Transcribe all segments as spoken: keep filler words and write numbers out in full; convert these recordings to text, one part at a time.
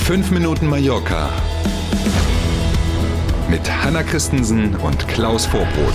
fünf Minuten Mallorca mit Hanna Christensen und Klaus Vorbrot.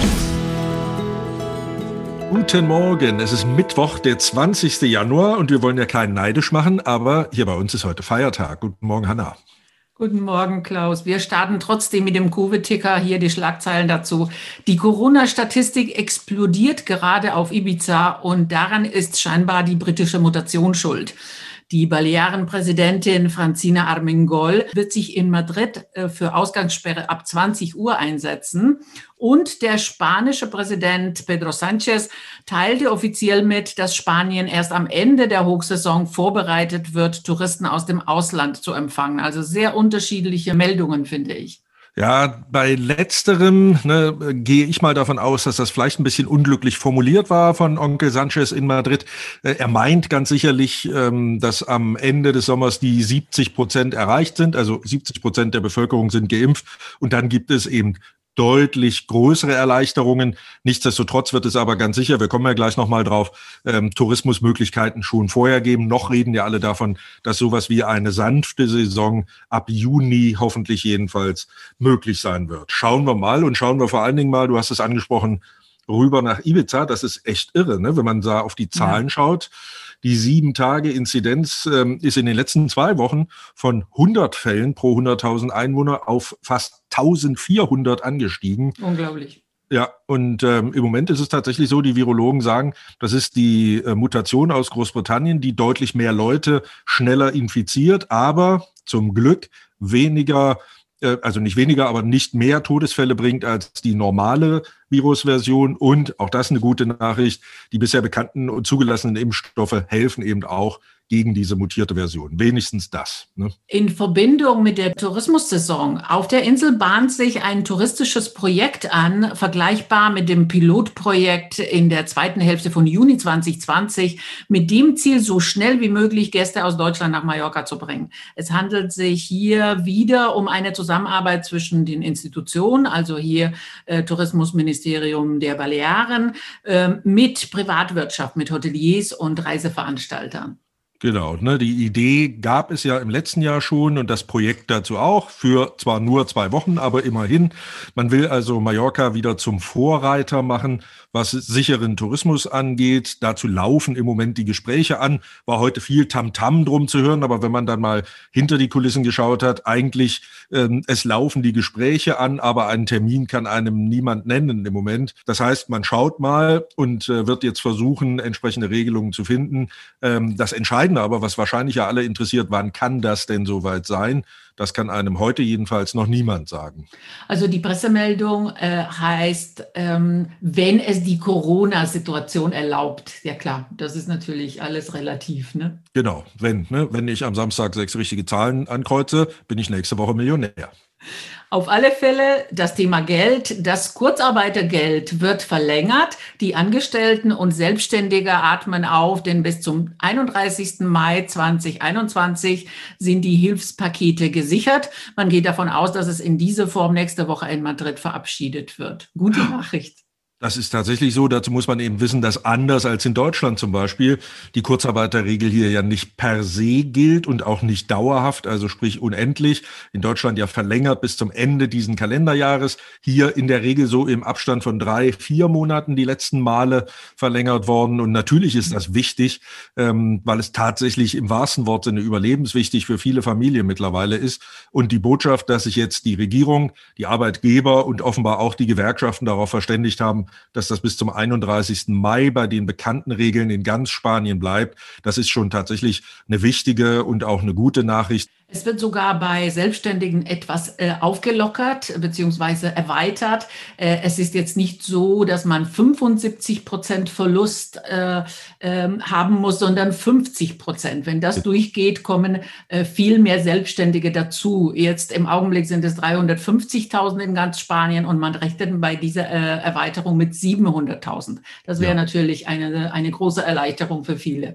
Guten Morgen, es ist Mittwoch, der zwanzigsten Januar und wir wollen ja keinen neidisch machen, aber hier bei uns ist heute Feiertag. Guten Morgen, Hanna. Guten Morgen, Klaus. Wir starten trotzdem mit dem Covid-Ticker. Hier die Schlagzeilen dazu. Die Corona-Statistik explodiert gerade auf Ibiza und daran ist scheinbar die britische Mutation schuld. Die Balearen-Präsidentin Francina Armengol wird sich in Madrid für Ausgangssperre ab zwanzig Uhr einsetzen. Und der spanische Präsident Pedro Sánchez teilte offiziell mit, dass Spanien erst am Ende der Hochsaison vorbereitet wird, Touristen aus dem Ausland zu empfangen. Also sehr unterschiedliche Meldungen, finde ich. Ja, bei letzterem ne, gehe ich mal davon aus, dass das vielleicht ein bisschen unglücklich formuliert war von Onkel Sánchez in Madrid. Er meint ganz sicherlich, dass am Ende des Sommers die siebzig Prozent erreicht sind. Also siebzig Prozent der Bevölkerung sind geimpft. Und dann gibt es eben deutlich größere Erleichterungen. Nichtsdestotrotz wird es aber ganz sicher, wir kommen ja gleich nochmal drauf, ähm, Tourismusmöglichkeiten schon vorher geben. Noch reden ja alle davon, dass sowas wie eine sanfte Saison ab Juni hoffentlich jedenfalls möglich sein wird. Schauen wir mal und schauen wir vor allen Dingen mal, du hast es angesprochen, rüber nach Ibiza. Das ist echt irre, ne? Wenn man da auf die Zahlen ja. schaut. Die sieben Tage Inzidenz ähm, ist in den letzten zwei Wochen von hundert Fällen pro hunderttausend Einwohner auf fast eintausendvierhundert angestiegen. Unglaublich. Ja, und ähm, im Moment ist es tatsächlich so, die Virologen sagen, das ist die äh, Mutation aus Großbritannien, die deutlich mehr Leute schneller infiziert, aber zum Glück weniger, äh, also nicht weniger, aber nicht mehr Todesfälle bringt als die normale Virusversion. Und auch das eine gute Nachricht, die bisher bekannten und zugelassenen Impfstoffe helfen eben auch gegen diese mutierte Version. Wenigstens das. Ne? In Verbindung mit der Tourismussaison. Auf der Insel bahnt sich ein touristisches Projekt an, vergleichbar mit dem Pilotprojekt in der zweiten Hälfte von Juni zwanzig zwanzig, mit dem Ziel, so schnell wie möglich Gäste aus Deutschland nach Mallorca zu bringen. Es handelt sich hier wieder um eine Zusammenarbeit zwischen den Institutionen, also hier äh, Tourismusministerium der Balearen, äh, mit Privatwirtschaft, mit Hoteliers und Reiseveranstaltern. Genau, ne, die Idee gab es ja im letzten Jahr schon und das Projekt dazu auch, für zwar nur zwei Wochen, aber immerhin. Man will also Mallorca wieder zum Vorreiter machen, was sicheren Tourismus angeht. Dazu laufen im Moment die Gespräche an. War heute viel Tamtam drum zu hören, aber wenn man dann mal hinter die Kulissen geschaut hat, eigentlich ähm, es laufen die Gespräche an, aber einen Termin kann einem niemand nennen im Moment. Das heißt, man schaut mal und äh, wird jetzt versuchen, entsprechende Regelungen zu finden. Ähm, das Entscheidende aber, was wahrscheinlich ja alle interessiert, wann kann das denn soweit sein? Das kann einem heute jedenfalls noch niemand sagen. Also die Pressemeldung äh, heißt, ähm, wenn es die Corona-Situation erlaubt. Ja klar, das ist natürlich alles relativ, ne? Genau, wenn, ne, wenn ich am Samstag sechs richtige Zahlen ankreuze, bin ich nächste Woche Millionär. Auf alle Fälle das Thema Geld. Das Kurzarbeitergeld wird verlängert. Die Angestellten und Selbstständige atmen auf, denn bis zum einunddreißigsten Mai zweitausendeinundzwanzig sind die Hilfspakete gesichert. Man geht davon aus, dass es in dieser Form nächste Woche in Madrid verabschiedet wird. Gute Nachricht. Das ist tatsächlich so. Dazu muss man eben wissen, dass anders als in Deutschland zum Beispiel die Kurzarbeiterregel hier ja nicht per se gilt und auch nicht dauerhaft, also sprich unendlich. In Deutschland ja verlängert bis zum Ende diesen Kalenderjahres. Hier in der Regel so im Abstand von drei, vier Monaten die letzten Male verlängert worden. Und natürlich ist das wichtig, ähm, weil es tatsächlich im wahrsten Wortsinne überlebenswichtig für viele Familien mittlerweile ist. Und die Botschaft, dass sich jetzt die Regierung, die Arbeitgeber und offenbar auch die Gewerkschaften darauf verständigt haben, dass das bis zum einunddreißigsten Mai bei den bekannten Regeln in ganz Spanien bleibt. Das ist schon tatsächlich eine wichtige und auch eine gute Nachricht. Es wird sogar bei Selbstständigen etwas äh, aufgelockert bzw. erweitert. Äh, es ist jetzt nicht so, dass man fünfundsiebzig Prozent Verlust äh, äh, haben muss, sondern fünfzig Prozent. Wenn das durchgeht, kommen äh, viel mehr Selbstständige dazu. Jetzt im Augenblick sind es dreihundertfünfzigtausend in ganz Spanien und man rechnet bei dieser äh, Erweiterung mit siebenhunderttausend. Das wäre ja natürlich eine, eine große Erleichterung für viele.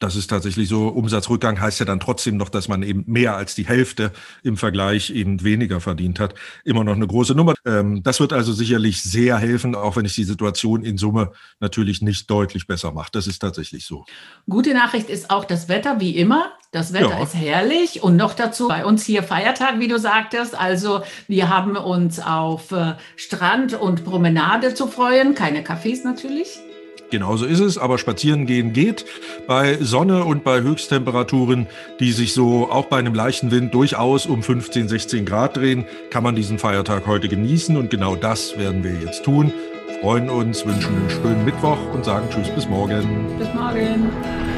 Das ist tatsächlich so. Umsatzrückgang heißt ja dann trotzdem noch, dass man eben mehr als die Hälfte im Vergleich eben weniger verdient hat. Immer noch eine große Nummer. Ähm, das wird also sicherlich sehr helfen, auch wenn ich die Situation in Summe natürlich nicht deutlich besser mache. Das ist tatsächlich so. Gute Nachricht ist auch das Wetter, wie immer. Das Wetter ja. ist herrlich und noch dazu bei uns hier Feiertag, wie du sagtest. Also wir haben uns auf äh, Strand und Promenade zu freuen. Keine Cafés natürlich. Genauso ist es, aber spazieren gehen geht. Bei Sonne und bei Höchsttemperaturen, die sich so auch bei einem leichten Wind durchaus um fünfzehn, sechzehn Grad drehen, kann man diesen Feiertag heute genießen. Und genau das werden wir jetzt tun. Freuen uns, wünschen einen schönen Mittwoch und sagen Tschüss bis morgen. Bis morgen.